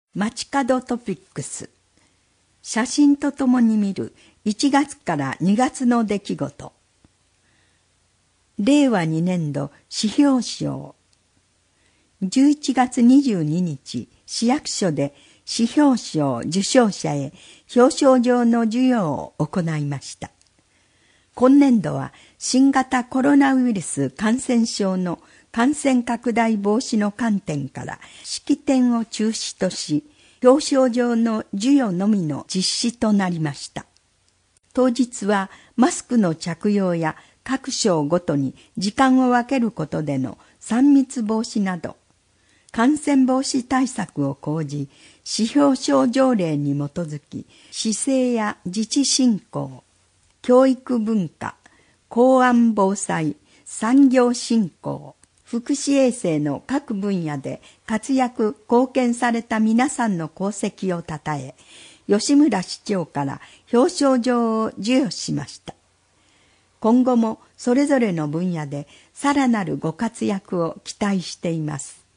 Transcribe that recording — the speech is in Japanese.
街角トピックス。写真とともに見る1月から2月の出来事。令和2年度詩表賞。11月22日、市役所で詩表賞受賞者へ表彰状の授与を行いました。今年度は新型コロナウイルス感染症の感染拡大防止の観点から式典を中止とし、表彰状の授与のみの実施となりました。当日はマスクの着用や各賞ごとに時間を分けることでの3密防止など、感染防止対策を講じ、詩表彰条例に基づき、市政や自治振興、教育文化、公安防災、産業振興、福祉衛生の各分野で活躍貢献された皆さんの功績をたたえ、吉村市長から表彰状を授与しました。今後もそれぞれの分野でさらなるご活躍を期待しています。